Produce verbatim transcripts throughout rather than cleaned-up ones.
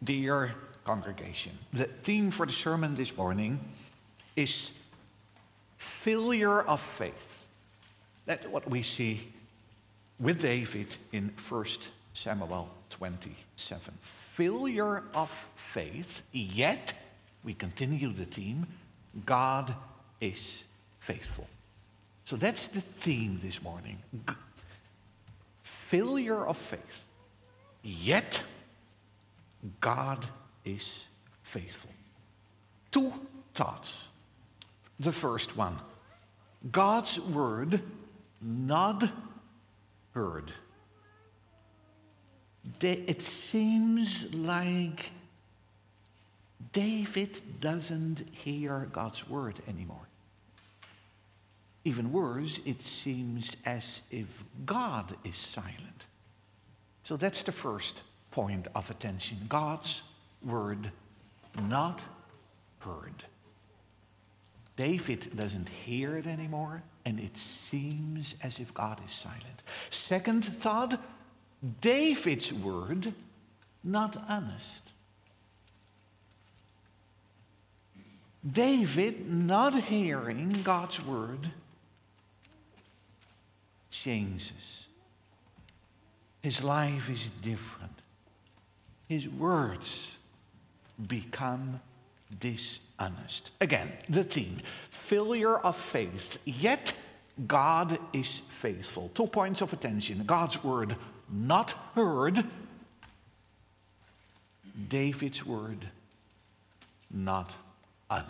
dear congregation, the theme for the sermon this morning is failure of faith. That's what we see with David in First Samuel twenty-seven. Failure of faith, yet, we continue the theme, God is faithful. So that's the theme this morning. G- failure of faith, yet God is faithful. Two thoughts. The first one, God's word not heard. It seems like David doesn't hear God's word anymore. Even worse, it seems as if God is silent. So that's the first point of attention. God's word not heard. David doesn't hear it anymore, and it seems as if God is silent. Second thought, David's word not honest. David not hearing God's word changes. His life is different. His words become dishonest. Again, the theme, failure of faith, yet God is faithful. Two points of attention. God's word not heard. David's word not honest.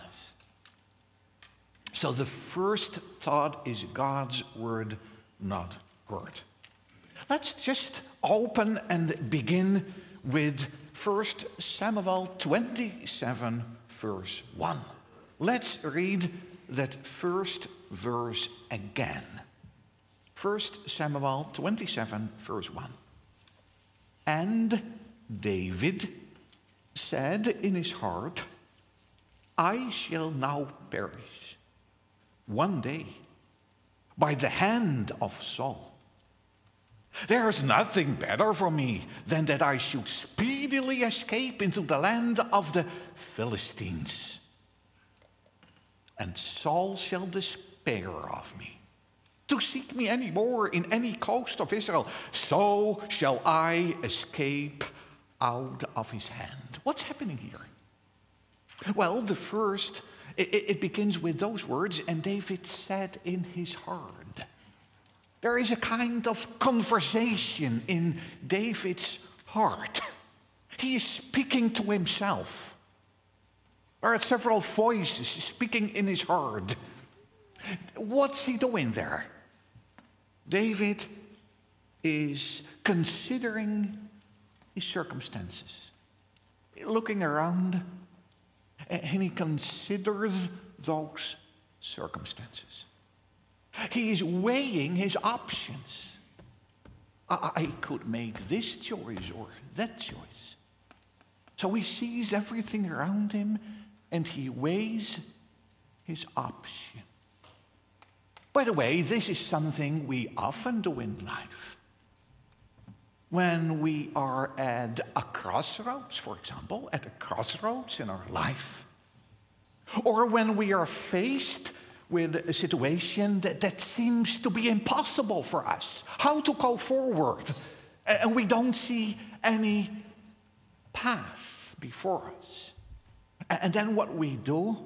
So the first thought is God's word not heard. Let's just open and begin with First Samuel twenty-seven, verse one. Let's read that first verse again. First Samuel twenty-seven, verse one. And David said in his heart, I shall now perish one day by the hand of Saul. There is nothing better for me than that I should speedily escape into the land of the Philistines. And Saul shall despair of me, to seek me any more in any coast of Israel. So shall I escape out of his hand. What's happening here? Well, the first, it, it begins with those words, and David said in his heart. There is a kind of conversation in David's heart. He is speaking to himself. There are several voices speaking in his heart. What's he doing there? David is considering his circumstances, looking around, and he considers those circumstances. He is weighing his options. I, I could make this choice or that choice. So he sees everything around him and he weighs his option. By the way, this is something we often do in life. When we are at a crossroads, for example, at a crossroads in our life, or when we are faced with a situation that, that seems to be impossible for us, how to go forward, and we don't see any path before us. And then what we do,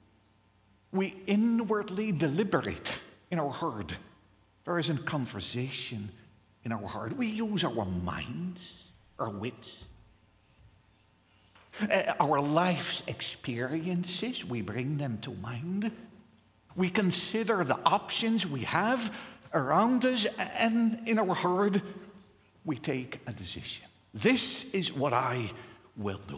we inwardly deliberate in our heart. There is a conversation in our heart. We use our minds, our wits, uh, our life's experiences, we bring them to mind. We consider the options we have around us, and in our heart, we take a decision. This is what I will do.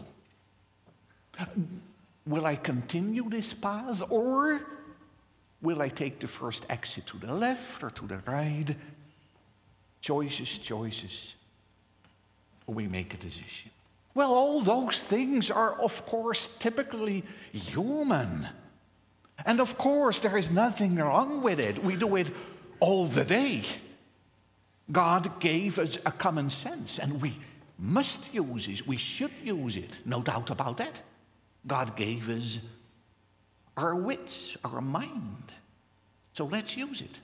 Will I continue this path, or will I take the first exit to the left or to the right? Choices, choices. We make a decision. Well, all those things are, of course, typically human. And of course, there is nothing wrong with it. We do it all the day. God gave us a common sense, and we must use it. We should use it. No doubt about that. God gave us our wits, our mind. So let's use it.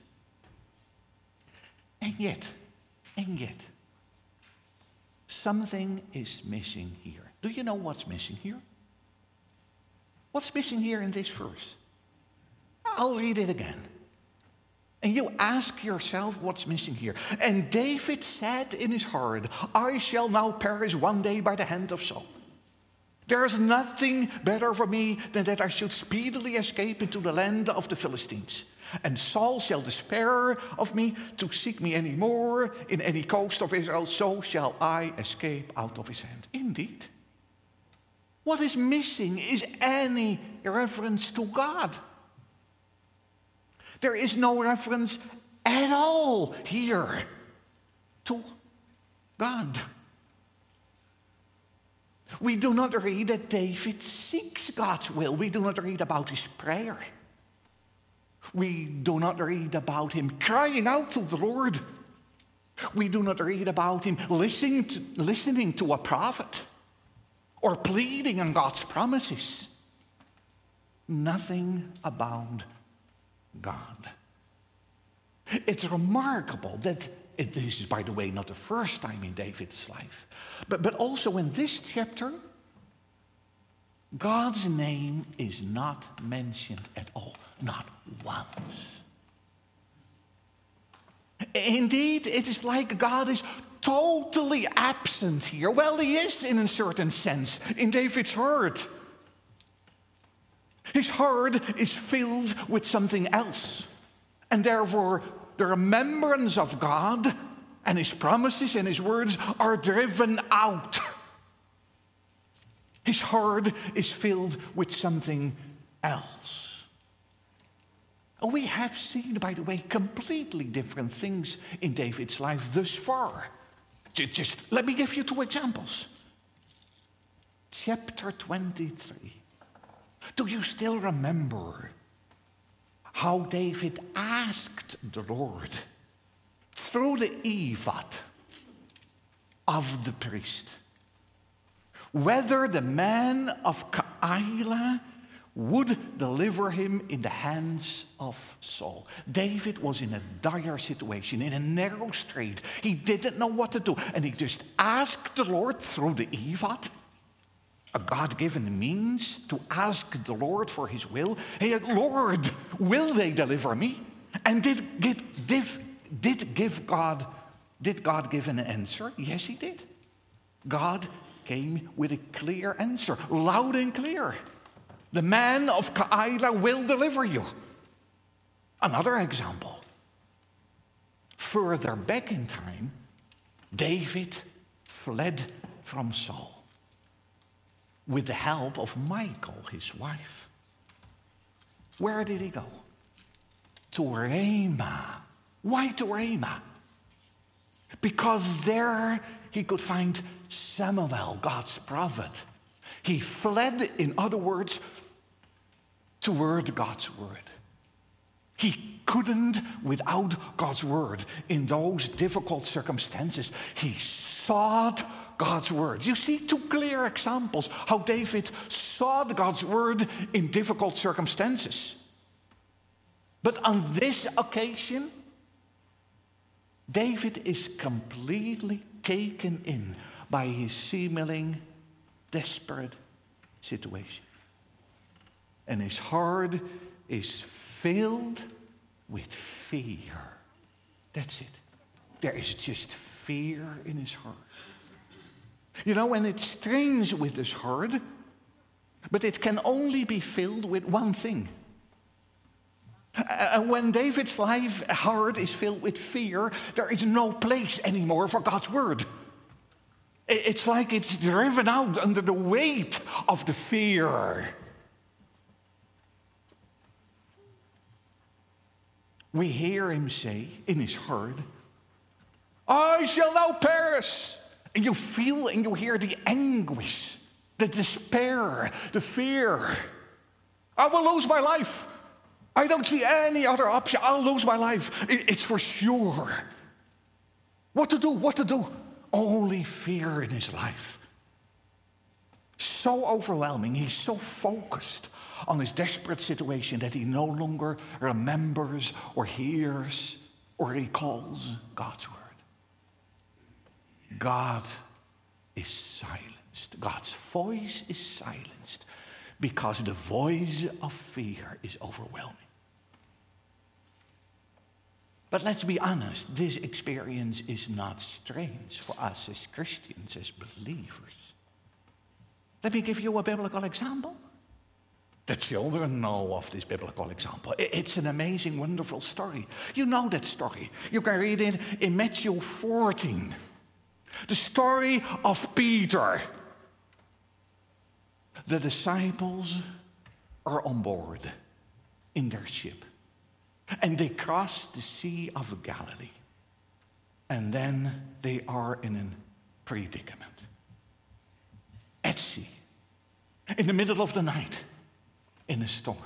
And yet, and yet, something is missing here. Do you know what's missing here? What's missing here in this verse? I'll read it again. And you ask yourself what's missing here. And David said in his heart, I shall now perish one day by the hand of Saul. There is nothing better for me than that I should speedily escape into the land of the Philistines. And Saul shall despair of me to seek me any more in any coast of Israel, so shall I escape out of his hand. Indeed. What is missing is any reference to God. There is no reference at all here to God. We do not read that David seeks God's will. We do not read about his prayer. We do not read about him crying out to the Lord. We do not read about him listening to, listening to a prophet or pleading on God's promises. Nothing about God. It's remarkable that it, this is, by the way, not the first time in David's life, but, but also in this chapter, God's name is not mentioned at all, not once. Indeed, it is like God is totally absent here. Well, he is in a certain sense in David's heart. His heart is filled with something else, and therefore the remembrance of God and his promises and his words are driven out. His heart is filled with something else. And we have seen, by the way, completely different things in David's life thus far. Just let me give you two examples. Chapter twenty-three. Do you still remember how David asked the Lord through the ephod of the priest whether the man of Keilah would deliver him in the hands of Saul? David was in a dire situation, in a narrow strait. He didn't know what to do, and he just asked the Lord through the ephod, a God-given means to ask the Lord for his will. Hey, Lord, will they deliver me? And did, did, did, did give God, did God give an answer? Yes, he did. God came with a clear answer, loud and clear. The man of Keilah will deliver you. Another example. Further back in time, David fled from Saul with the help of Michal, his wife. Where did he go? To Ramah. Why to Ramah? Because there he could find Samuel, God's prophet. He fled, in other words, toward God's word. He couldn't without God's word in those difficult circumstances. He sought God's word. You see two clear examples how David sought God's word in difficult circumstances. But on this occasion, David is completely taken in by his seemingly desperate situation. And his heart is filled with fear. That's it. There is just fear in his heart. You know, and it strains with his heart, but it can only be filled with one thing. And when David's life, heart is filled with fear, there is no place anymore for God's word. It's like it's driven out under the weight of the fear. We hear him say in his heart, I shall now perish. And you feel and you hear the anguish, the despair, the fear. I will lose my life. I don't see any other option. I'll lose my life. It's for sure. What to do? What to do? only fear in his life. So overwhelming, he's so focused on his desperate situation that he no longer remembers or hears or recalls God's word. God is silenced. God's voice is silenced because the voice of fear is overwhelming. But let's be honest, this experience is not strange for us as Christians, as believers. Let me give you a biblical example. The children know of this biblical example. It's an amazing, wonderful story. You know that story. You can read it in Matthew fourteen. The story of Peter. The disciples are on board in their ship. And they cross the Sea of Galilee. And then they are in a predicament. At sea. In the middle of the night. In a storm.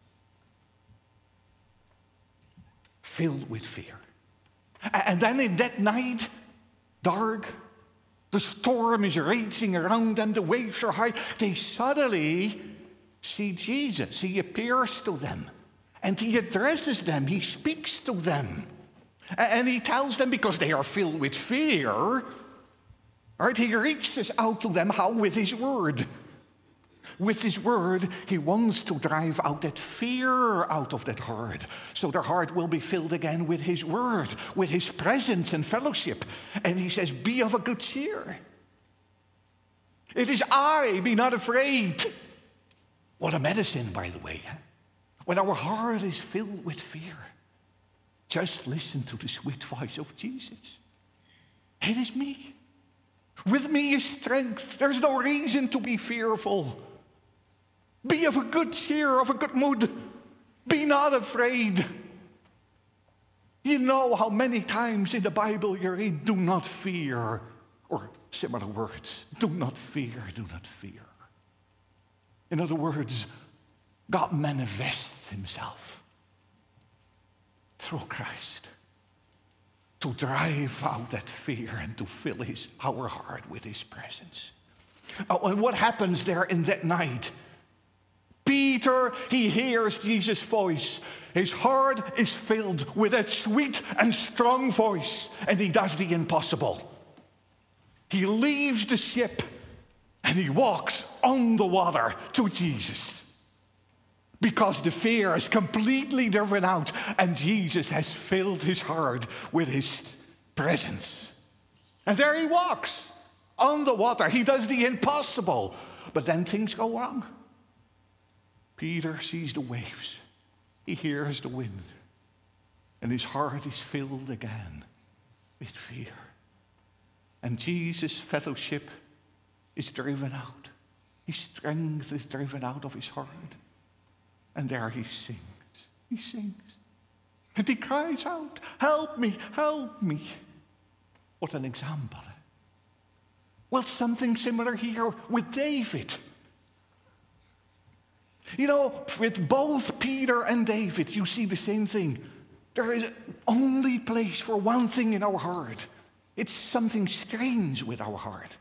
Filled with fear. And then in that night, dark, the storm is raging around them, the waves are high. They suddenly see Jesus. He appears to them. And he addresses them. He speaks to them. And he tells them, because they are filled with fear, right? He reaches out to them, how? With his word. With his word, he wants to drive out that fear out of that heart. So their heart will be filled again with his word, with his presence and fellowship. And he says, be of a good cheer. It is I, be not afraid. What a medicine, by the way. When our heart is filled with fear, just listen to the sweet voice of Jesus. It is me. With me is strength. There's no reason to be fearful. Be of a good cheer, of a good mood. Be not afraid. You know how many times in the Bible you read, do not fear, or similar words. Do not fear, do not fear. In other words, God manifests himself through Christ to drive out that fear and to fill his, our heart with his presence. Oh, and what happens there in that night? Peter, he hears Jesus' voice. His heart is filled with that sweet and strong voice, and he does the impossible. He leaves the ship and he walks on the water to Jesus. Because the fear is completely driven out and Jesus has filled his heart with his presence. And there he walks on the water. He does the impossible. But then things go wrong. Peter sees the waves. He hears the wind. And his heart is filled again with fear. And Jesus' fellowship is driven out. His strength is driven out of his heart. And there he sings. He sings. And he cries out, help me, help me. What an example. Well, something similar here with David. You know, with both Peter and David, you see the same thing. There is only place for one thing in our heart. It's something strange with our heart.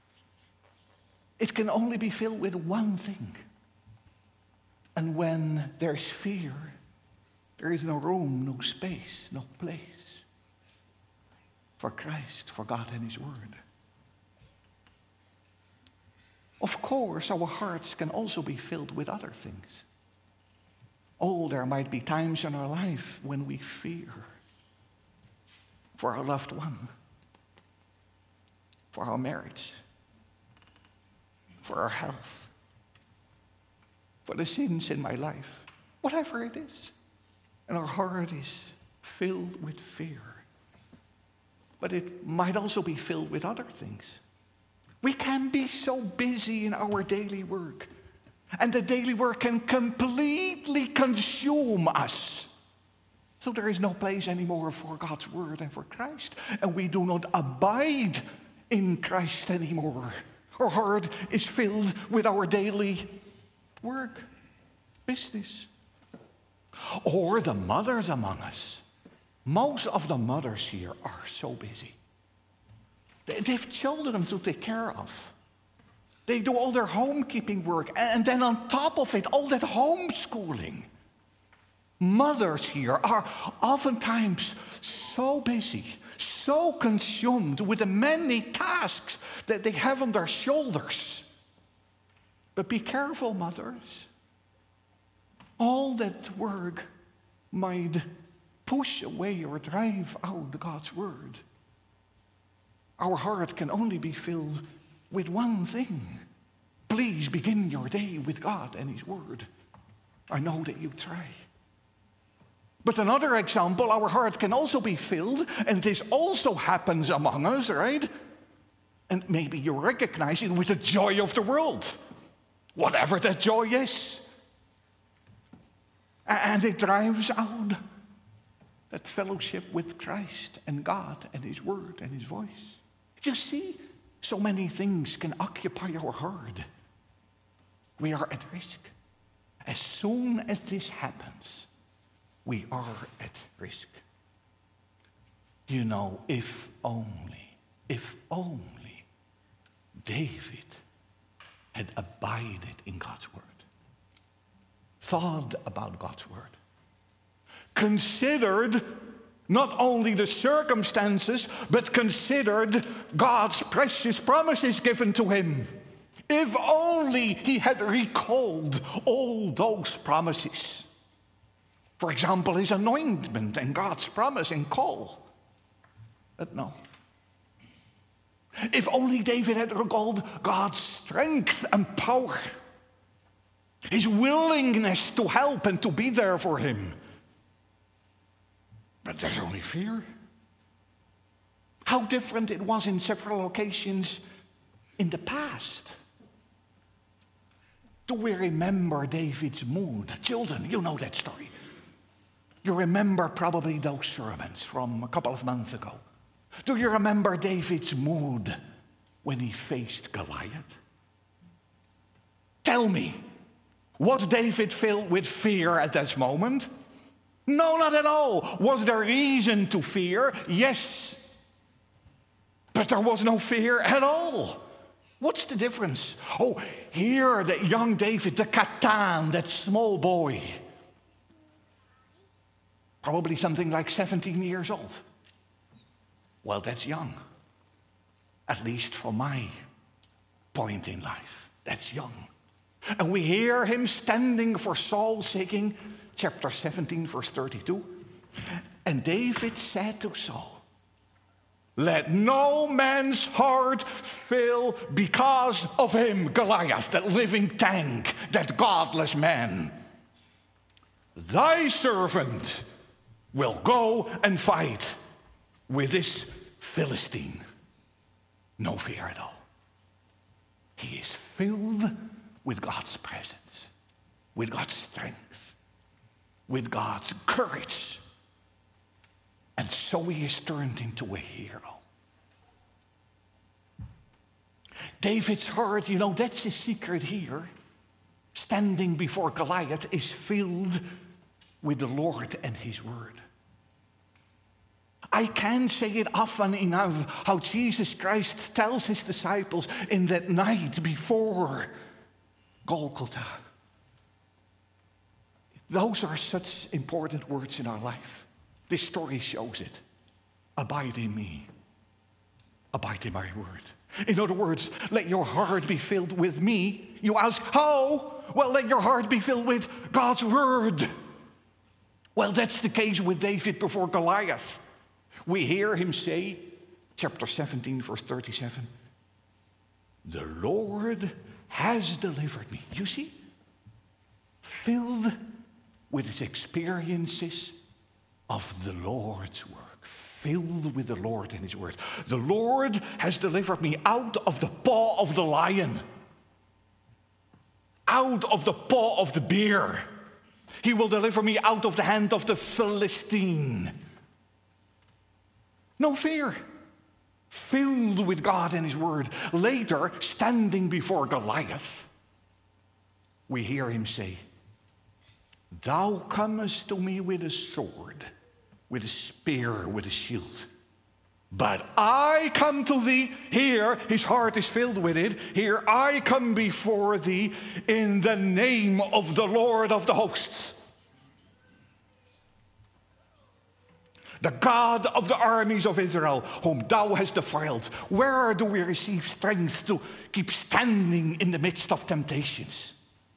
It can only be filled with one thing. And when there's fear, there is no room, no space, no place for Christ, for God and his word. Of course, our hearts can also be filled with other things. Oh, there might be times in our life when we fear for our loved one, for our marriage, for our health, for the sins in my life, whatever it is. And our heart is filled with fear. But it might also be filled with other things. We can be so busy in our daily work. And the daily work can completely consume us. So there is no place anymore for God's word and for Christ. And we do not abide in Christ anymore. Our heart is filled with our daily work, business. Or the mothers among us. Most of the mothers here are so busy. They they have children to take care of. They do all their homekeeping work, and then on top of it, all that homeschooling. Mothers here are oftentimes so busy, so consumed with the many tasks that they have on their shoulders. But be careful, mothers. All that work might push away or drive out God's word. Our heart can only be filled with one thing. Please begin your day with God and His word. I know that you try. But another example, our heart can also be filled, and this also happens among us, right? And maybe you recognize it with the joy of the world, whatever that joy is. And it drives out that fellowship with Christ and God and His word and His voice. You see, so many things can occupy our heart. We are at risk. As soon as this happens, we are at risk. You know, if only, if only David had abided in God's word, thought about God's word, considered not only the circumstances, but considered God's precious promises given to him. If only he had recalled all those promises. For example, his anointment and God's promise in call. But no. If only David had recalled God's strength and power, his willingness to help and to be there for him. But there's only fear. How different it was in several occasions in the past. Do we remember David's mood? Children, you know that story. You remember probably those sermons from a couple of months ago. Do you remember David's mood when he faced Goliath? Tell me, was David filled with fear at that moment? No, not at all. Was there reason to fear? Yes. But there was no fear at all. What's the difference? Oh, here, that young David, the Katan, that small boy, probably something like seventeen years old. Well, that's young. At least from my point in life. That's young. And we hear him standing for Saul, saying, chapter seventeen, verse thirty-two. And David said to Saul, let no man's heart fail because of him, Goliath, that living tank, that godless man. Thy servant will go and fight with this Philistine. No fear at all. He is filled with God's presence, with God's strength, with God's courage. And so he is turned into a hero. David's heart, you know, that's his secret here. Standing before Goliath is filled with the Lord and his word. I can't say it often enough how Jesus Christ tells his disciples in that night before Golgotha. Those are such important words in our life. This story shows it. Abide in me. Abide in my word. In other words, let your heart be filled with me. You ask, how? Well, let your heart be filled with God's word. Well, that's the case with David before Goliath. We hear him say, chapter seventeen, verse thirty-seven, the Lord has delivered me. You see? Filled with his experiences of the Lord's work. Filled with the Lord and his word. The Lord has delivered me out of the paw of the lion. Out of the paw of the bear. He will deliver me out of the hand of the Philistine. No fear. Filled with God and his word. Later, standing before Goliath, we hear him say, thou comest to me with a sword, with a spear, with a shield. But I come to thee, here his heart is filled with it, here I come before thee in the name of the Lord of the hosts, the God of the armies of Israel, whom thou hast defiled. Where do we receive strength to keep standing in the midst of temptations?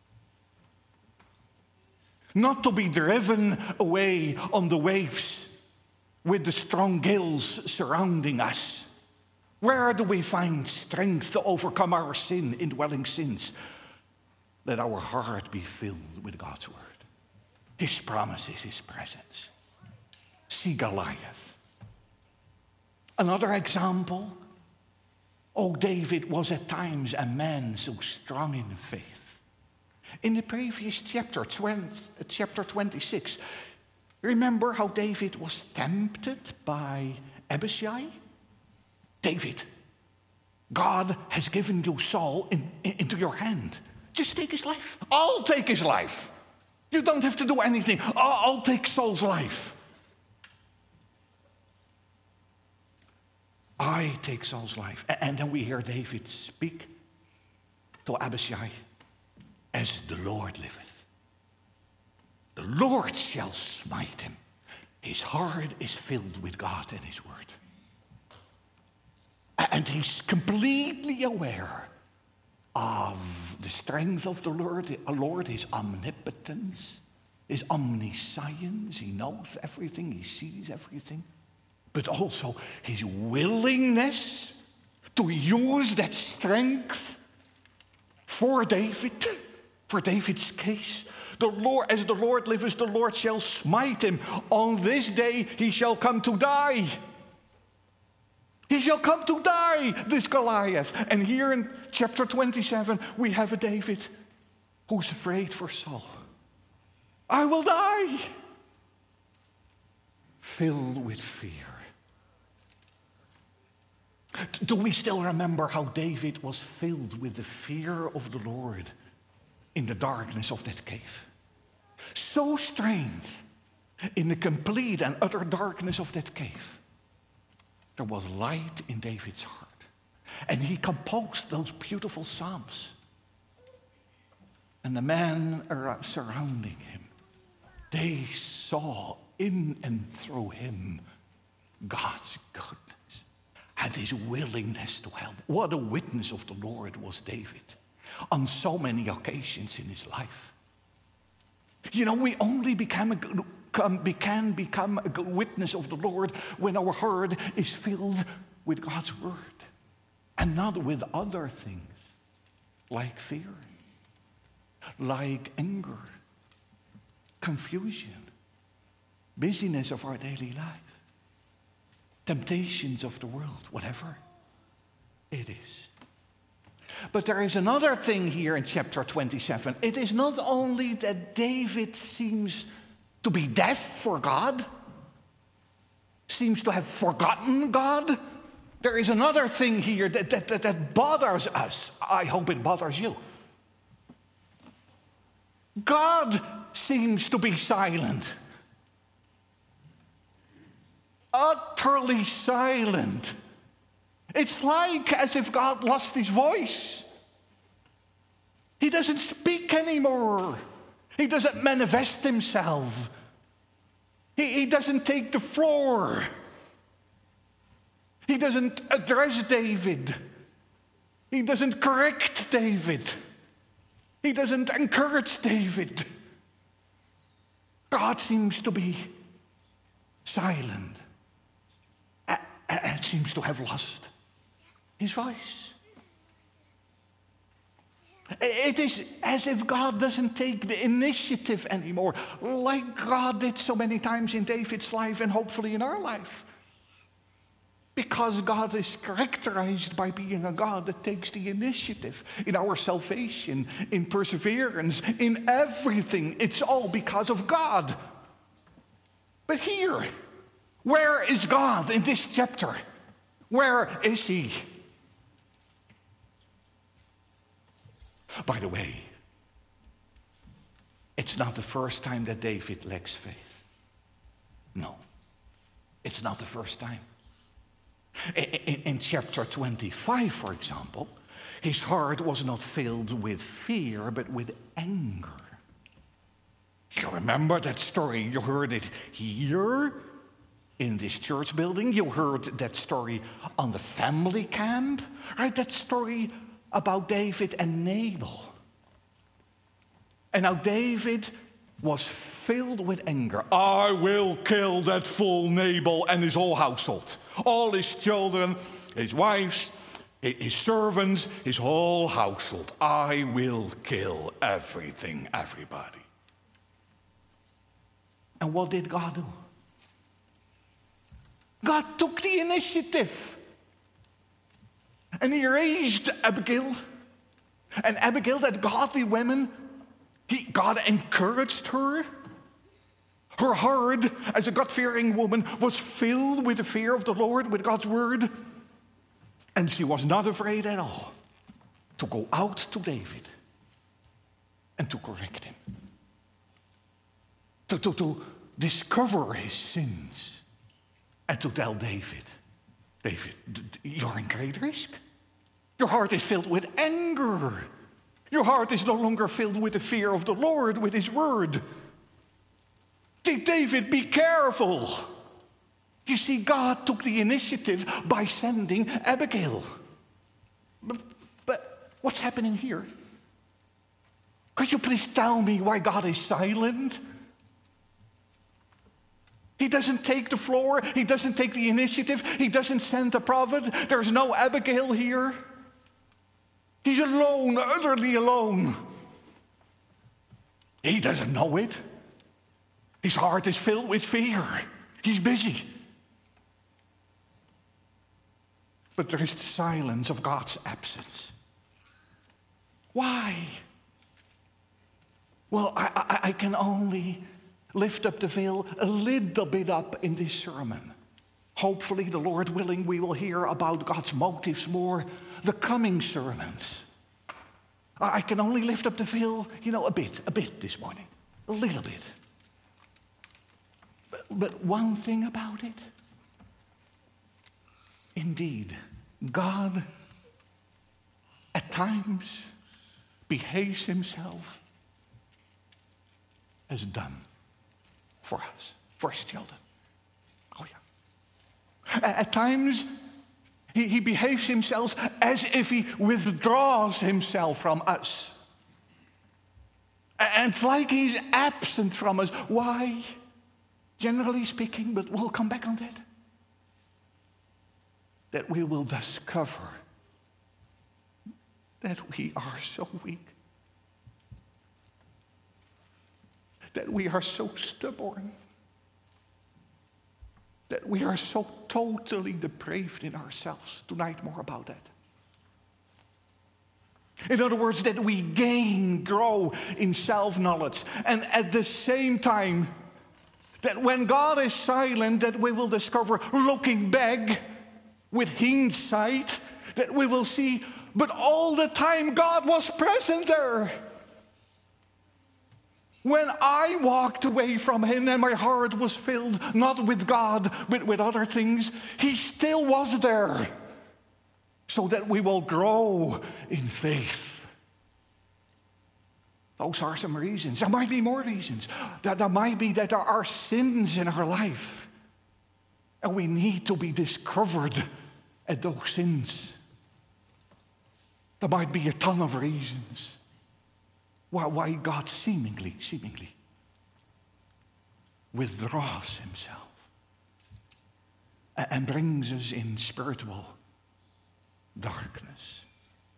Not to be driven away on the waves with the strong gales surrounding us. Where do we find strength to overcome our sin, indwelling sins? Let our heart be filled with God's word, his promises, his presence. See Goliath. Another example. Oh, David was at times a man so strong in faith. In the previous chapter, chapter twenty-six, remember how David was tempted by Abishai? David, God has given you Saul in, in, into your hand. Just take his life. I'll take his life. You don't have to do anything. I'll, I'll take Saul's life. I take Saul's life. And then we hear David speak to Abishai, as the Lord liveth, the Lord shall smite him. His heart is filled with God and his word. And he's completely aware of the strength of the Lord, Lord, his omnipotence, his omniscience. He knows everything, he sees everything. But also his willingness to use that strength for David, for David's case. The Lord, as the Lord liveth, the Lord shall smite him. On this day he shall come to die. He shall come to die, this Goliath. And here in chapter twenty-seven, we have a David who's afraid for Saul. I will die. Filled with fear. Do we still remember how David was filled with the fear of the Lord in the darkness of that cave? So strange, in the complete and utter darkness of that cave, there was light in David's heart. And he composed those beautiful psalms. And the men surrounding him, they saw in and through him God's goodness and his willingness to help. What a witness of the Lord was David on so many occasions in his life. You know, we only become a good, come, can become a good witness of the Lord when our heart is filled with God's word and not with other things like fear, like anger, confusion, busyness of our daily life, temptations of the world, whatever it is. But there is another thing here in chapter twenty-seven. It is not only that David seems to be deaf for God, seems to have forgotten God. There is another thing here that, that, that, that bothers us. I hope it bothers you. God seems to be silent. Utterly silent. It's like as if God lost his voice. He doesn't speak anymore. He doesn't manifest himself. He, he doesn't take the floor. He doesn't address David. He doesn't correct David. He doesn't encourage David. God seems to be silent. And seems to have lost his voice. It is as if God doesn't take the initiative anymore, like God did so many times in David's life and hopefully in our life. Because God is characterized by being a God that takes the initiative in our salvation, in perseverance, in everything. It's all because of God. But here, where is God in this chapter? Where is he? By the way, it's not the first time that David lacks faith. No, it's not the first time. In, in, in chapter twenty-five, for example, his heart was not filled with fear, but with anger. You remember that story? You heard it here in this church building. You heard that story on the family camp, right? That story about David and Nabal. And now David was filled with anger. I will kill that fool Nabal and his whole household. All his children, his wives, his servants, his whole household. I will kill everything, everybody. And what did God do? God took the initiative. And he raised Abigail. And Abigail, that godly woman, he, God encouraged her. Her heart, as a God-fearing woman, was filled with the fear of the Lord, with God's word. And she was not afraid at all to go out to David and to correct him. To, to, to discover his sins. And to tell David, David, you're in great risk. Your heart is filled with anger. Your heart is no longer filled with the fear of the Lord, with his word. David, be careful. You see, God took the initiative by sending Abigail. But, but what's happening here? Could you please tell me why God is silent? He doesn't take the floor. He doesn't take the initiative. He doesn't send a prophet. There's no Abigail here. He's alone, utterly alone. He doesn't know it. His heart is filled with fear. He's busy. But there is the silence of God's absence. Why? Well, I, I, I can only lift up the veil a little bit up in this sermon. Hopefully, the Lord willing, we will hear about God's motives more the coming sermons. I can only lift up the veil, you know, a bit, a bit this morning. A little bit. But, but one thing about it, indeed, God at times behaves himself as done for us, for his children. Oh, yeah. At times, he, he behaves himself as if he withdraws himself from us. And it's like he's absent from us. Why? Generally speaking, but we'll come back on that. That we will discover that we are so weak. That we are so stubborn, that we are so totally depraved in ourselves. Tonight, more about that. In other words, that we gain, grow in self-knowledge, and at the same time, that when God is silent, that we will discover, looking back with hindsight, that we will see, but all the time God was present there. When I walked away from him and my heart was filled, not with God, but with other things, he still was there. So that we will grow in faith. Those are some reasons. There might be more reasons. That there might be that there are sins in our life. And we need to be discovered at those sins. There might be a ton of reasons. Why God seemingly, seemingly withdraws himself and brings us in spiritual darkness.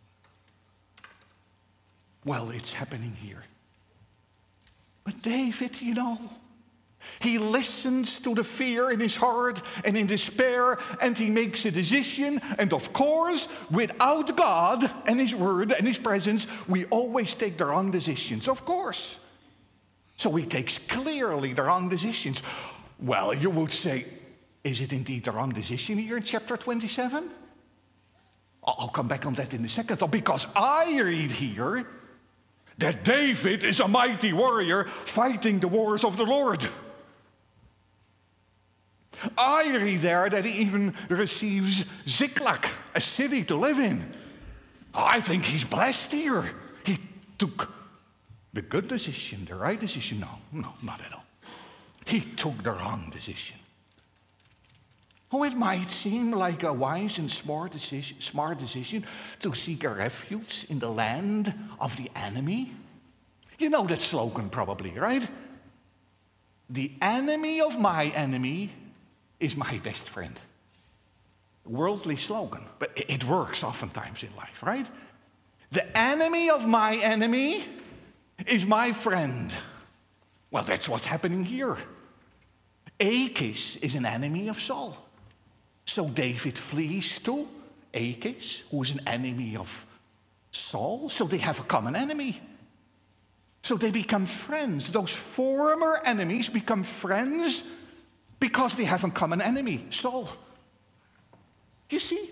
Well, it's happening here. But David, you know, he listens to the fear in his heart and in despair, and he makes a decision. And of course, without God and his word and his presence, we always take the wrong decisions, of course. So he takes clearly the wrong decisions. Well, you would say, is it indeed the wrong decision here in chapter twenty-seven? I'll come back on that in a second. Because I read here that David is a mighty warrior fighting the wars of the Lord. I read there that he even receives Ziklag, a city to live in. I think he's blessed here. He took the good decision, the right decision. No, no, not at all. He took the wrong decision. Oh, it might seem like a wise and smart decision, smart decision to seek a refuge in the land of the enemy. You know that slogan probably, right? The enemy of my enemy is my best friend. Worldly slogan, but it works oftentimes in life, right? The enemy of my enemy is my friend. Well, that's what's happening here. Achish is an enemy of Saul. So David flees to Achish, who is an enemy of Saul. So they have a common enemy. So they become friends. Those former enemies become friends because they have a common enemy, Saul. You see,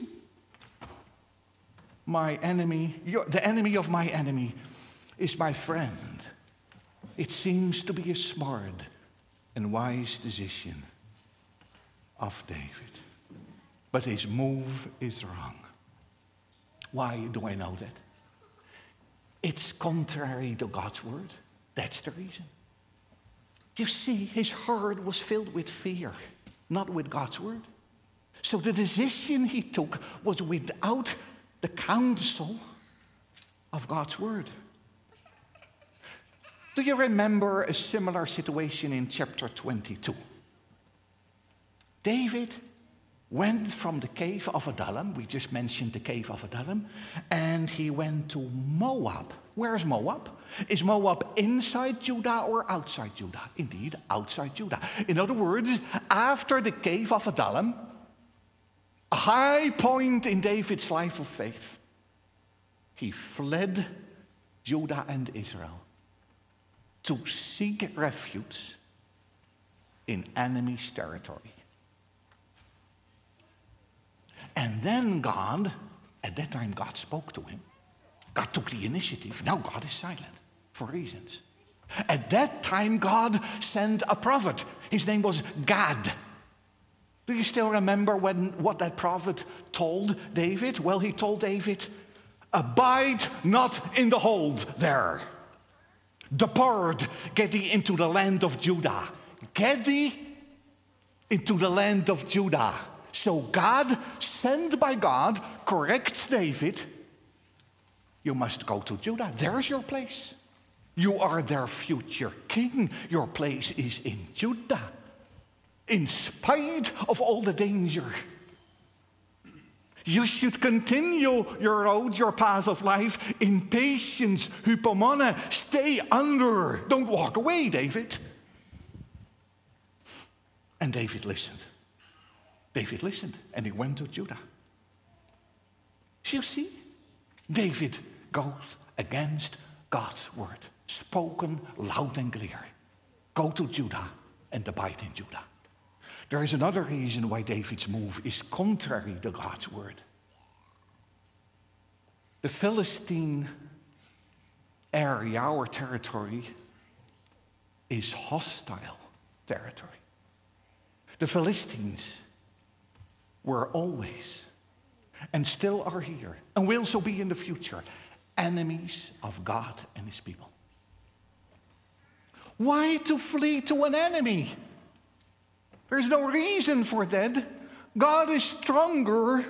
my enemy, your, the enemy of my enemy is my friend. It seems to be a smart and wise decision of David. But his move is wrong. Why do I know that? It's contrary to God's word. That's the reason. You see, his heart was filled with fear, not with God's word. So the decision he took was without the counsel of God's word. Do you remember a similar situation in chapter twenty-two? David went from the cave of Adullam, we just mentioned the cave of Adullam, and he went to Moab. Where is Moab? Is Moab inside Judah or outside Judah? Indeed, outside Judah. In other words, after the cave of Adullam, a high point in David's life of faith, he fled Judah and Israel to seek refuge in enemy's territory. And then God, at that time God spoke to him. God took the initiative. Now God is silent for reasons. At that time God sent a prophet. His name was Gad. Do you still remember when, what that prophet told David? Well, he told David, abide not in the hold there. Depart, get thee into the land of Judah. Get thee into the land of Judah. So God, sent by God, corrects David. You must go to Judah. There's your place. You are their future king. Your place is in Judah. In spite of all the danger. You should continue your road, your path of life, in patience, hypomone. Stay under. Don't walk away, David. And David listened. David listened, and he went to Judah. You see, David goes against God's word, spoken loud and clear. Go to Judah and abide in Judah. There is another reason why David's move is contrary to God's word. The Philistine area or territory is hostile territory. The Philistines were always, and still are here, and will so be in the future, enemies of God and his people. Why to flee to an enemy? There's no reason for that. God is stronger.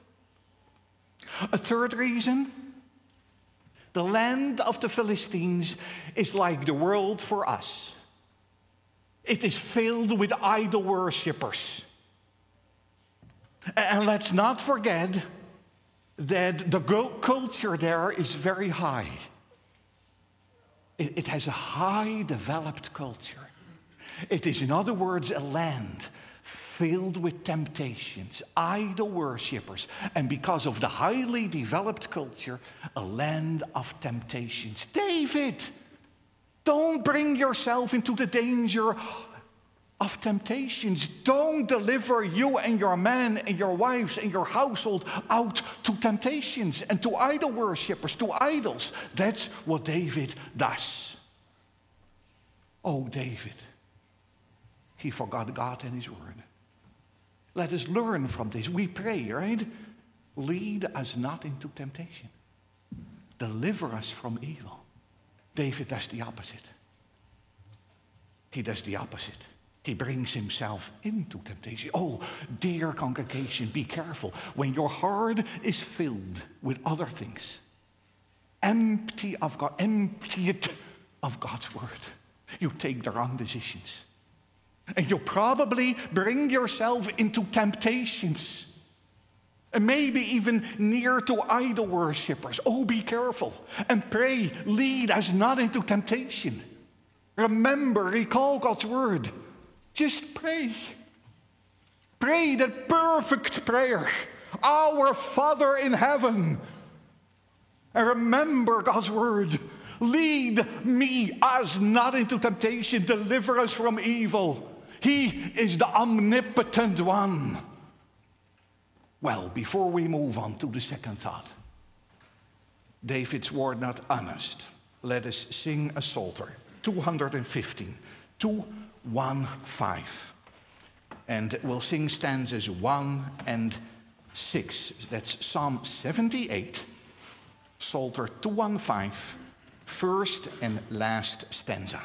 A third reason, the land of the Philistines is like the world for us. It is filled with idol worshippers. And let's not forget that the culture there is very high. It, it has a high developed culture. It is, in other words, a land filled with temptations, idol worshippers, and because of the highly developed culture, a land of temptations. David, don't bring yourself into the danger of temptations. Don't deliver you and your men and your wives and your household out to temptations and to idol worshippers, to idols. That's what David does. Oh, David, he forgot God and his word. Let us learn from this. We pray, right? Lead us not into temptation. Deliver us from evil. David does the opposite. He does the opposite. He brings himself into temptation. Oh, dear congregation, be careful. When your heart is filled with other things, empty of God, emptied of God's word, you take the wrong decisions. And you probably bring yourself into temptations. And maybe even near to idol worshippers. Oh, be careful. And pray, lead us not into temptation. Remember, recall God's word. Just pray. Pray that perfect prayer. Our Father in heaven. And remember God's word. Lead me, us, not into temptation. Deliver us from evil. He is the omnipotent one. Well, before we move on to the second thought, David's word not honest. Let us sing a psalter, two hundred fifteen, two one five. And we'll sing stanzas one and six. That's Psalm seventy-eight, Psalter two one five, first and last stanza.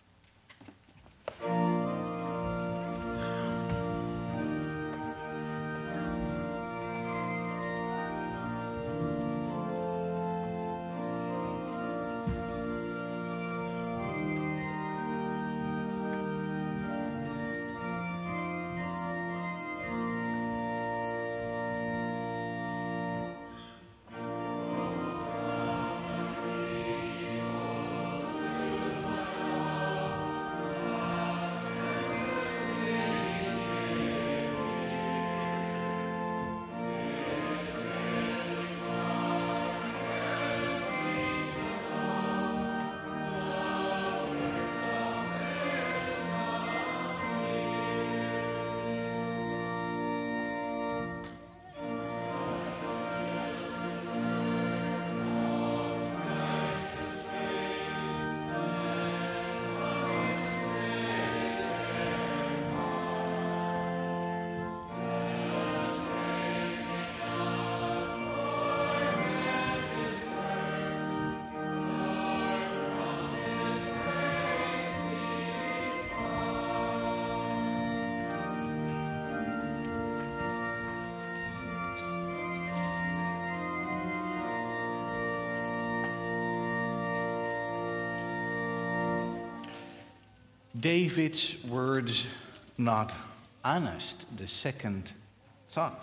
David's words not honest, the second thought.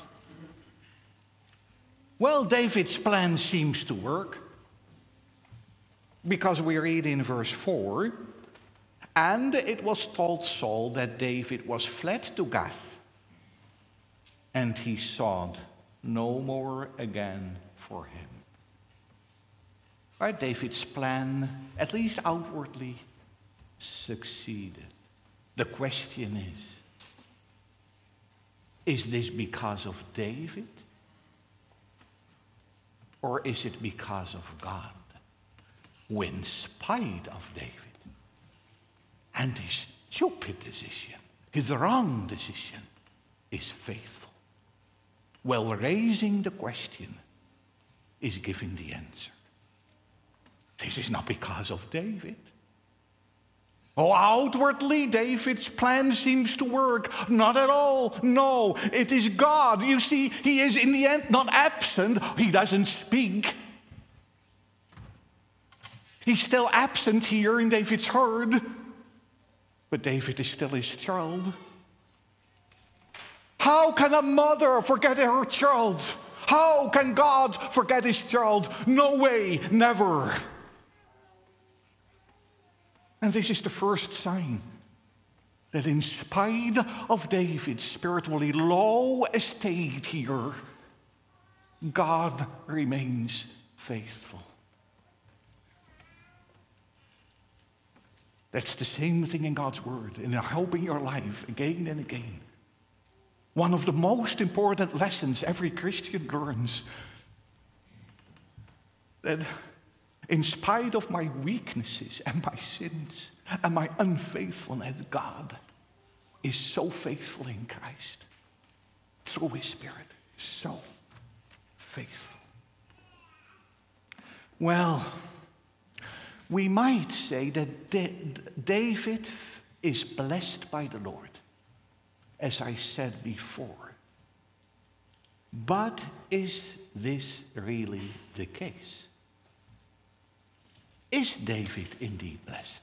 Well, David's plan seems to work because we read in verse four, and it was told Saul that David was fled to Gath, and he sought no more again for him. Right, David's plan, at least outwardly, succeeded. The question is, is this because of David? Or is it because of God, who in spite of David and his stupid decision, his wrong decision, is faithful? Well, raising the question is giving the answer. This is not because of David. Oh, outwardly, David's plan seems to work. Not at all. No, it is God. You see, he is in the end not absent. He doesn't speak. He's still absent here in David's heart. But David is still his child. How can a mother forget her child? How can God forget his child? No way, never. And this is the first sign that in spite of David's spiritually low estate here, God remains faithful. That's the same thing in God's word, in helping your life again and again. One of the most important lessons every Christian learns, that in spite of my weaknesses and my sins and my unfaithfulness, God is so faithful in Christ. through his Spirit. So faithful. Well, we might say that David is blessed by the Lord, as I said before. But is this really the case? Is David indeed blessed?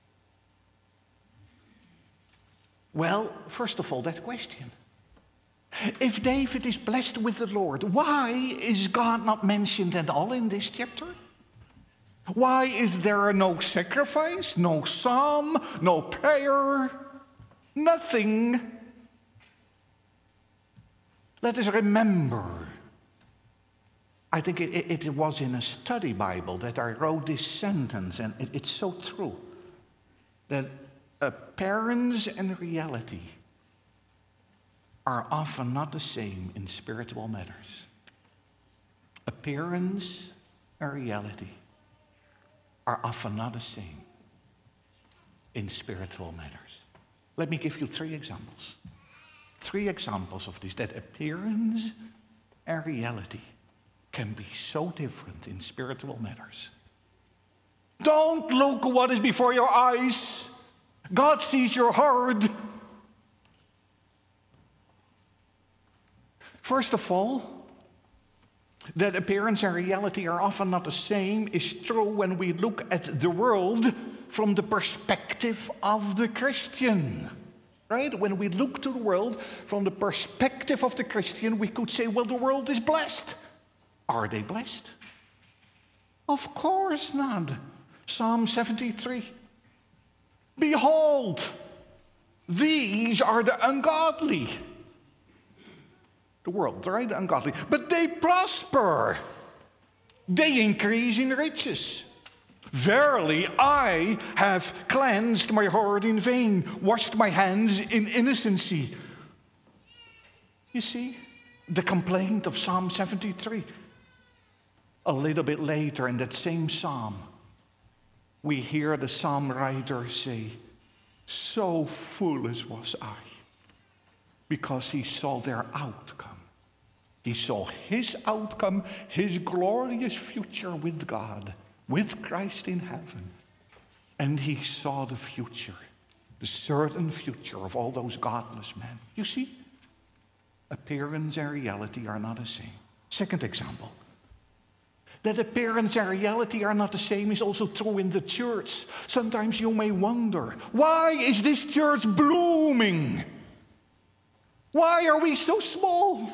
Well, first of all, that question. If David is blessed with the Lord, why is God not mentioned at all in this chapter? Why is there no sacrifice, no psalm, no prayer, nothing? Let us remember, I think it, it, it was in a study Bible that I wrote this sentence, and it, it's so true, that appearance and reality are often not the same in spiritual matters. Appearance and reality are often not the same in spiritual matters. Let me give you three examples. Three examples of this, that appearance and reality can be so different in spiritual matters. Don't look what is before your eyes. God sees your heart. First of all, that appearance and reality are often not the same is true when we look at the world from the perspective of the Christian. Right? When we look to the world from the perspective of the Christian, we could say, well, the world is blessed. Are they blessed? Of course not. Psalm seventy-three. Behold, these are the ungodly. The world, right? The ungodly. But they prosper. They increase in riches. Verily, I have cleansed my heart in vain, washed my hands in innocency. You see, the complaint of Psalm seventy-three. A little bit later in that same psalm, we hear the psalm writer say, so foolish was I, because he saw their outcome. He saw his outcome, his glorious future with God, with Christ in heaven. And he saw the future, the certain future of all those godless men. You see, appearance and reality are not the same. Second example. That appearance and reality are not the same is also true in the church. Sometimes you may wonder, why is this church blooming? Why are we so small?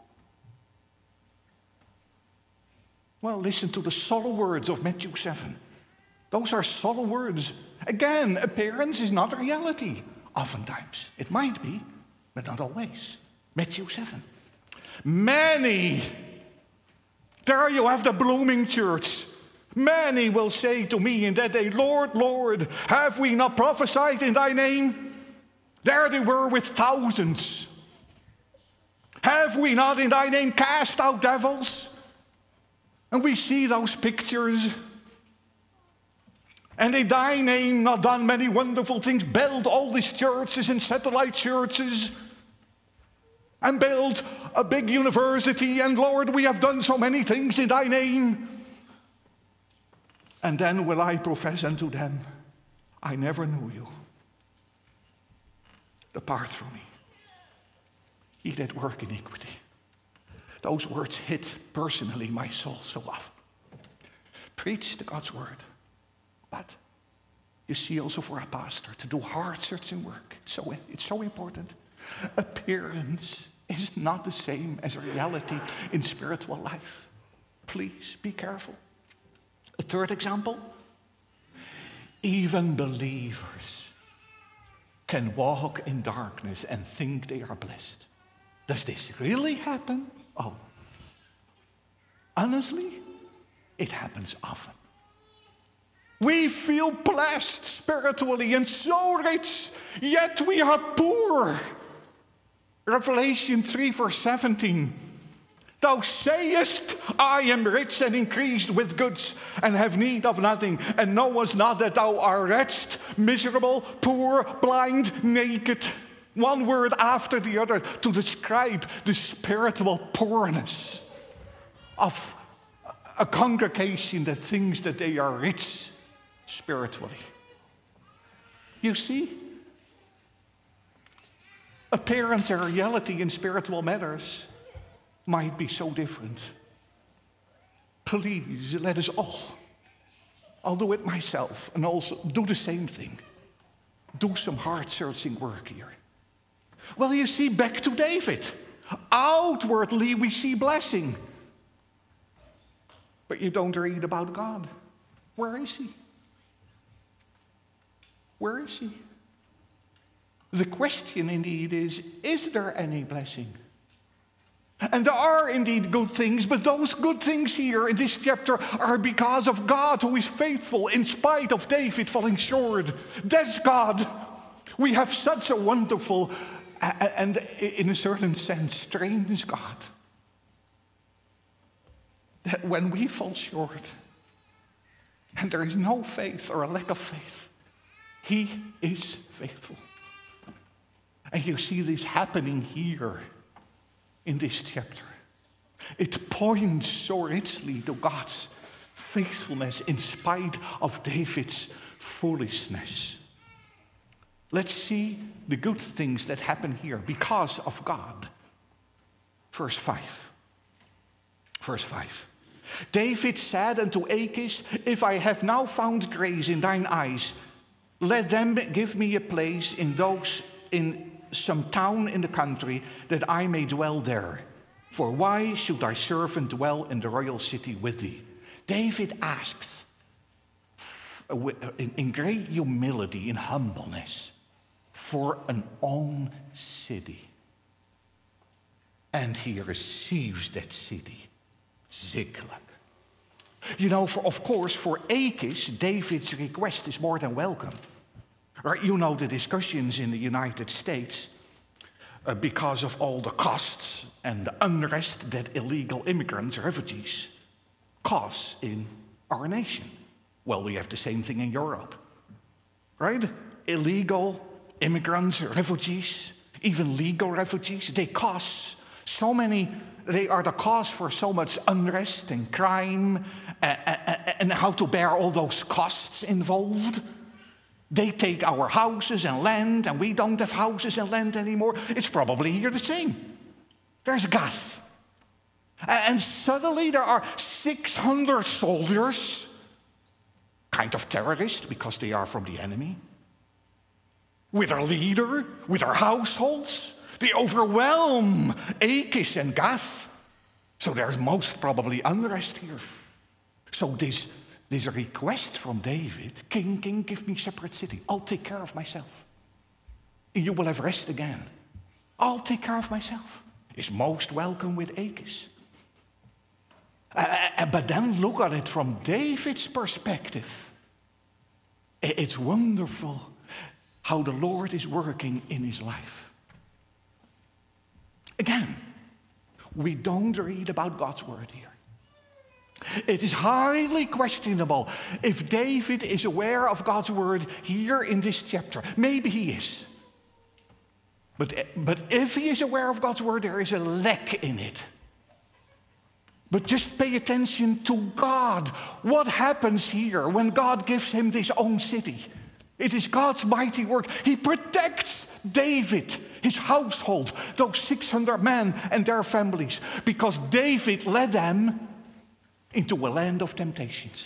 Well, listen to the solemn words of Matthew seven. Those are solemn words. Again, appearance is not reality. Oftentimes. It might be, but not always. Matthew seven. Many, there you have the blooming church. Many will say to me in that day, Lord, Lord, have we not prophesied in thy name? There they were with thousands. Have we not in thy name cast out devils? And we see those pictures. And in thy name not done many wonderful things, built all these churches and satellite churches, and built a big university, and Lord, we have done so many things in thy name. And then will I profess unto them, I never knew you. Depart from me, ye that work iniquity. Those words hit personally my soul so often. Preach the God's word. But you see, also for a pastor to do heart-searching work, it's so, it's so important. Appearance is not the same as reality in spiritual life. Please be careful. A third example. Even believers can walk in darkness and think they are blessed. Does this really happen? Oh, honestly, it happens often. We feel blessed spiritually and so rich, yet we are poor. Revelation three verse seventeen. Thou sayest, I am rich and increased with goods, and have need of nothing, and knowest not that thou art wretched, miserable, poor, blind, naked. One word after the other to describe the spiritual poorness of a congregation that thinks that they are rich spiritually. You see, appearance and reality in spiritual matters might be so different. Please, let us all, I'll do it myself, and also do the same thing. Do some heart-searching work here. Well, you see, back to David. Outwardly, we see blessing. But you don't read about God. Where is he? Where is he? The question indeed is, is there any blessing? And there are indeed good things, but those good things here in this chapter are because of God who is faithful in spite of David falling short. That's God. We have such a wonderful and, in a certain sense, strange God. That when we fall short and there is no faith or a lack of faith, he is faithful. And you see this happening here in this chapter. It points so richly to God's faithfulness in spite of David's foolishness. Let's see the good things that happen here because of God. Verse five. Verse five. David said unto Achish, if I have now found grace in thine eyes, let them give me a place in those in some town in the country, that I may dwell there. For why should thy servant dwell in the royal city with thee? David asks, in great humility, in humbleness, for an own city. And he receives that city, Ziklag. You know, for, of course, for Achish, David's request is more than welcome. Right? You know the discussions in the United States uh, because of all the costs and the unrest that illegal immigrants, refugees, cause in our nation. Well, we have the same thing in Europe, right? Illegal immigrants, refugees, even legal refugees, they cause so many, they are the cause for so much unrest and crime uh, uh, and how to bear all those costs involved. They take our houses and land, and we don't have houses and land anymore. It's probably here the same. There's Gath. And suddenly there are six hundred soldiers, kind of terrorists because they are from the enemy, with their leader, with their households. They overwhelm Achish and Gath. So there's most probably unrest here. So this This request from David, king, king, give me separate city. I'll take care of myself. You will have rest again. I'll take care of myself. Is most welcome with Achish. Uh, but then look at it from David's perspective. It's wonderful how the Lord is working in his life. Again, we don't read about God's word here. It is highly questionable if David is aware of God's word here in this chapter. Maybe he is. But, but if he is aware of God's word, there is a lack in it. But just pay attention to God. What happens here when God gives him this own city? It is God's mighty work. He protects David, his household, those six hundred men and their families, because David led them into a land of temptations.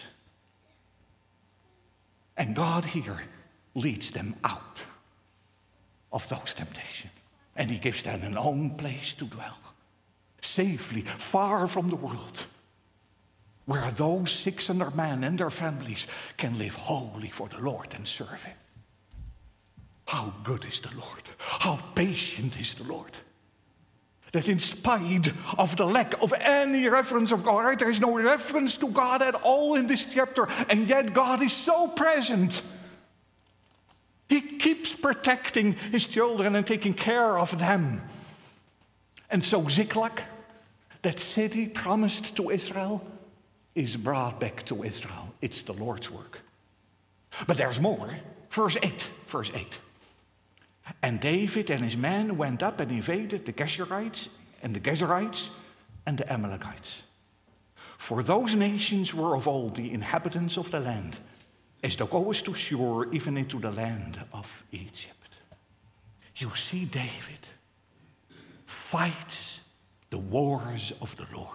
And God here leads them out of those temptations. And he gives them an own place to dwell, safely, far from the world, where those six hundred men and their families can live wholly for the Lord and serve him. How good is the Lord? How patient is the Lord? That in spite of the lack of any reference of God, right? There is no reference to God at all in this chapter, and yet God is so present. He keeps protecting his children and taking care of them. And so Ziklag, that city promised to Israel, is brought back to Israel. It's the Lord's work. But there's more. Verse eight, verse eight. And David and his men went up and invaded the Geshurites and the Gezerites and the Amalekites. For those nations were of old the inhabitants of the land, as thou goest to Shur, even into the land of Egypt. You see, David fights the wars of the Lord.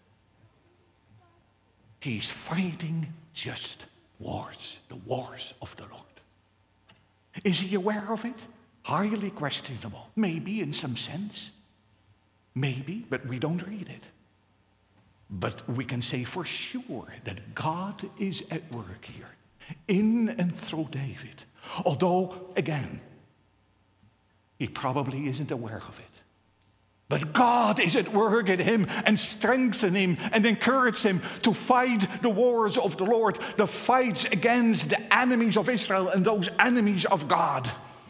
He's fighting just wars, the wars of the Lord. Is he aware of it? Highly questionable. Maybe in some sense. Maybe, but we don't read it. But we can say for sure that God is at work here, in and through David. Although, again, he probably isn't aware of it. But God is at work in him and strengthen him and encourage him to fight the wars of the Lord, the fights against the enemies of Israel and those enemies of God.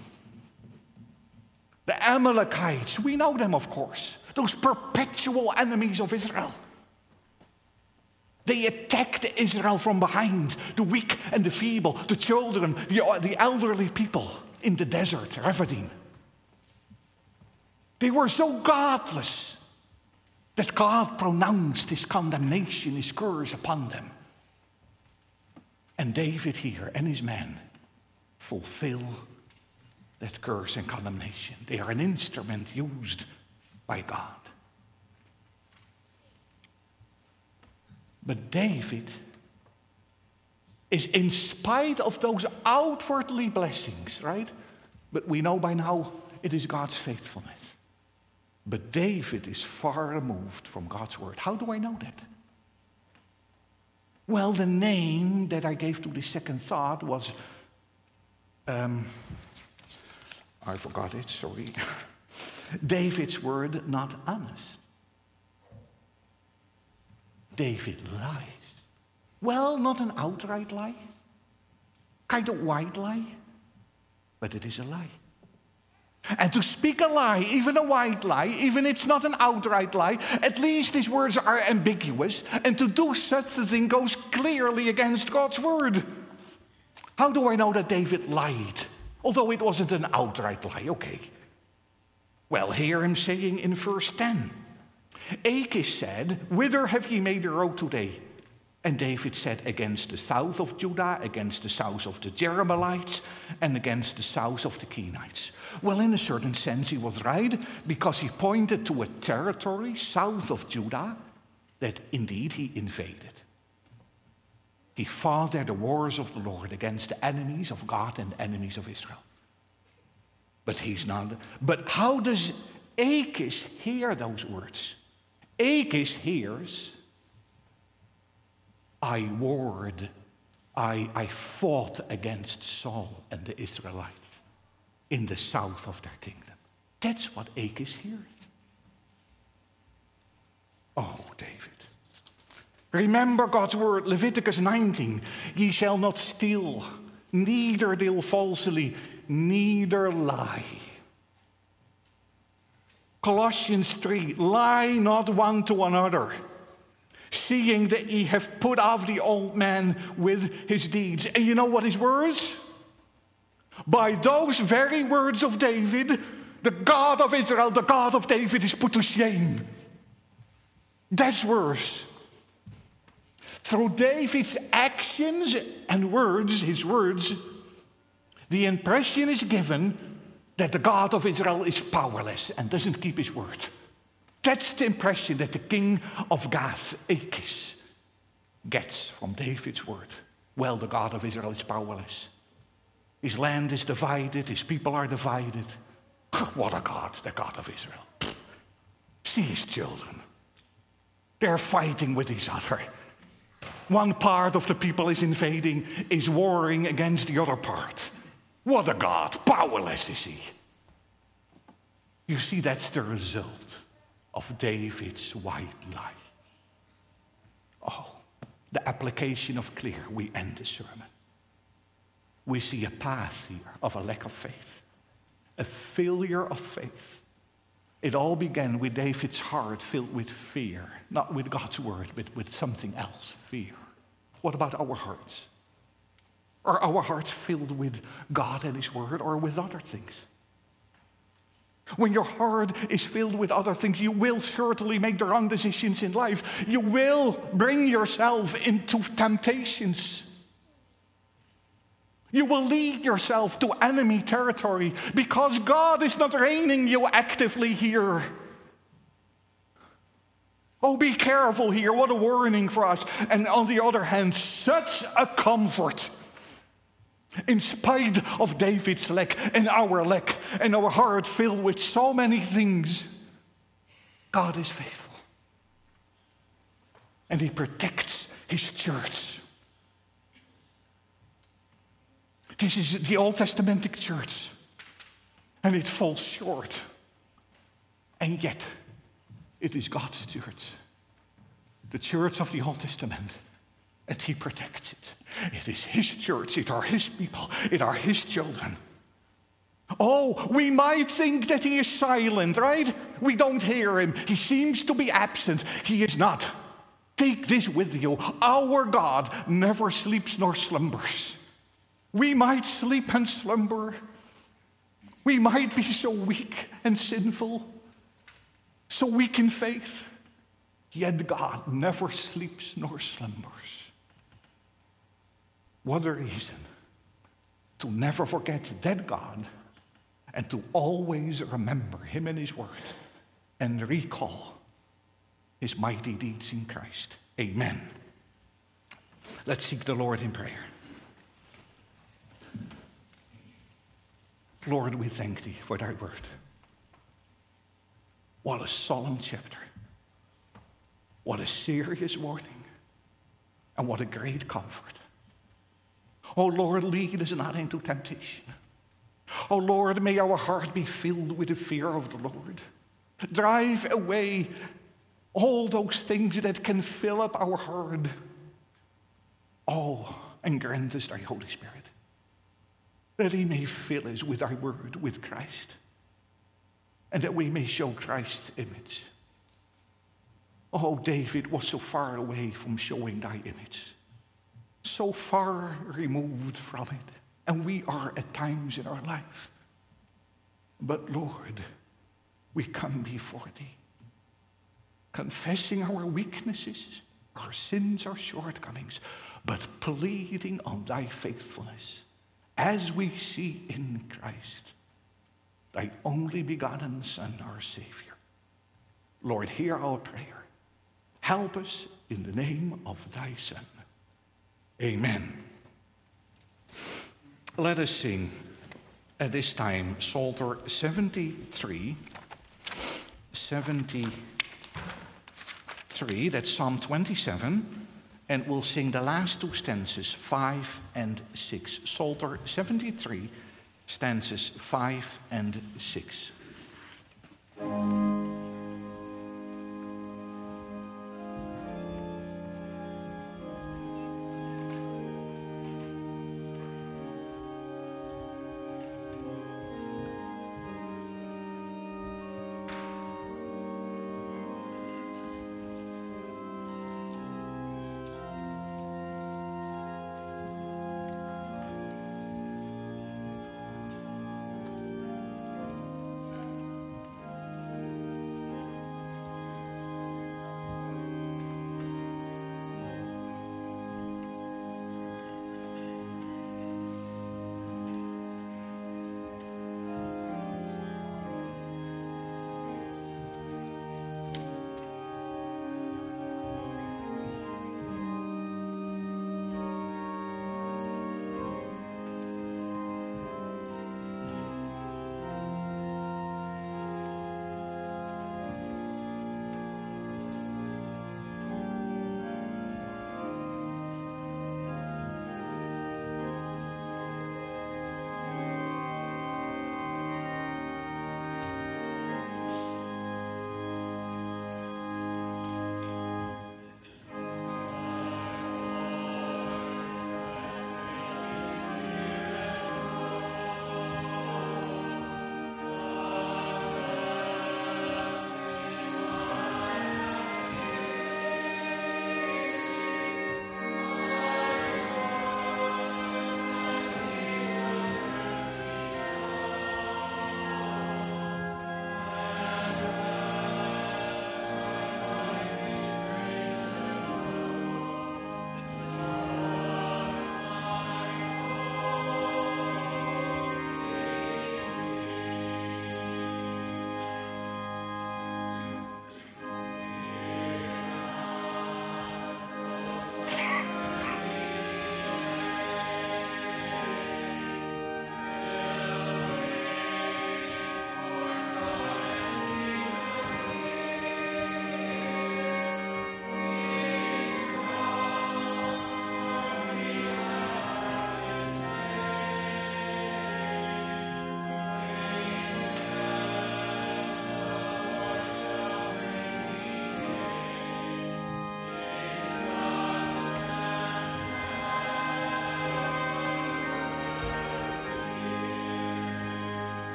The Amalekites, we know them, of course, those perpetual enemies of Israel. They attacked Israel from behind, the weak and the feeble, the children, the, the elderly people in the desert, Rephidim. They were so godless that God pronounced his condemnation, his curse upon them. And David here and his men fulfill that curse and condemnation. They are an instrument used by God. But David is, in spite of those outwardly blessings, right? But we know by now it is God's faithfulness. But David is far removed from God's word. How do I know that? Well, the name that I gave to the second thought was, um, I forgot it, sorry. David's word, not honest. David lies. Well, not an outright lie. Kind of white lie. But it is a lie. And to speak a lie, even a white lie, even it's not an outright lie, at least his words are ambiguous. And to do such a thing goes clearly against God's word. How do I know that David lied? Although it wasn't an outright lie, okay. Well, hear him saying in verse ten. Achish said, whither have ye made the road today? And David said, against the south of Judah, against the south of the Jerahmeelites, and against the south of the Kenites. Well, in a certain sense, he was right, because he pointed to a territory south of Judah that indeed he invaded. He fought there the wars of the Lord against the enemies of God and enemies of Israel. But he's not. But how does Achish hear those words? Achish hears, I warred, I, I fought against Saul and the Israelites in the south of their kingdom. That's what Achish hears. Oh, David. Remember God's word, Leviticus nineteen. Ye shall not steal, neither deal falsely, neither lie. Colossians three, lie not one to another, seeing that ye have put off the old man with his deeds. And you know what his words? By those very words of David, the God of Israel, the God of David, is put to shame. That's worse. Through David's actions and words, his words, the impression is given that the God of Israel is powerless and doesn't keep his word. That's the impression that the king of Gath, Achish, gets from David's word. Well, the God of Israel is powerless. His land is divided, his people are divided. What a God, the God of Israel. See his children. They're fighting with each other. One part of the people is invading, is warring against the other part. What a God, powerless is he. You see, that's the result of David's white lie. Oh, the application of clear, we end the sermon. We see a path here of a lack of faith, a failure of faith. It all began with David's heart filled with fear, not with God's word, but with something else, fear. What about our hearts? Are our hearts filled with God and his word, or with other things? When your heart is filled with other things, you will certainly make the wrong decisions in life. You will bring yourself into temptations. You will lead yourself to enemy territory because God is not reigning you actively here. Oh, be careful here. What a warning for us. And on the other hand, such a comfort. In spite of David's lack and our lack and our heart filled with so many things, God is faithful. And he protects his church. This is the Old Testamentic church. And it falls short. And yet, it is God's church. The church of the Old Testament. And he protects it. It is his church. It are his people. It are his children. Oh, we might think that he is silent, right? We don't hear him. He seems to be absent. He is not. Take this with you. Our God never sleeps nor slumbers. We might sleep and slumber. We might be so weak and sinful, so weak in faith. Yet God never sleeps nor slumbers. What a reason to never forget that God and to always remember him and his word and recall his mighty deeds in Christ. Amen. Let's seek the Lord in prayer. Lord, we thank thee for thy word. What a solemn chapter. What a serious warning. And what a great comfort. Oh Lord, lead us not into temptation. Oh Lord, may our heart be filled with the fear of the Lord. Drive away all those things that can fill up our heart. Oh, and grant us thy Holy Spirit, that he may fill us with thy word, with Christ, and that we may show Christ's image. Oh, David was so far away from showing thy image. So far removed from it, and we are at times in our life. But Lord, we come before thee, confessing our weaknesses, our sins, our shortcomings, but pleading on thy faithfulness, as we see in Christ, thy only begotten Son, our Savior. Lord, hear our prayer. Help us in the name of thy Son. Amen. Let us sing at this time Psalter seventy-three. seventy-three, that's Psalm twenty-seven, and we'll sing the last two stanzas, five and six. Psalter seventy-three, stanzas five and six.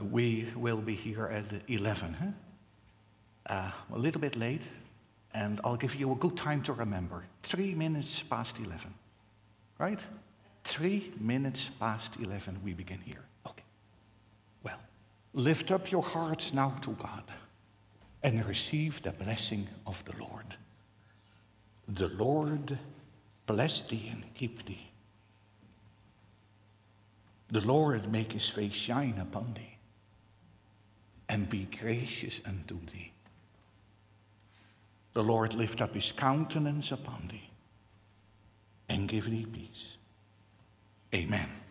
we will be here at eleven. Huh? Uh, a little bit late, and I'll give you a good time to remember. Three minutes past eleven, right? Three minutes past eleven, we begin here. Okay. Well, lift up your hearts now to God and receive the blessing of the Lord. The Lord bless thee and keep thee. The Lord make his face shine upon thee and be gracious unto thee. The Lord lift up his countenance upon thee and give thee peace. Amen.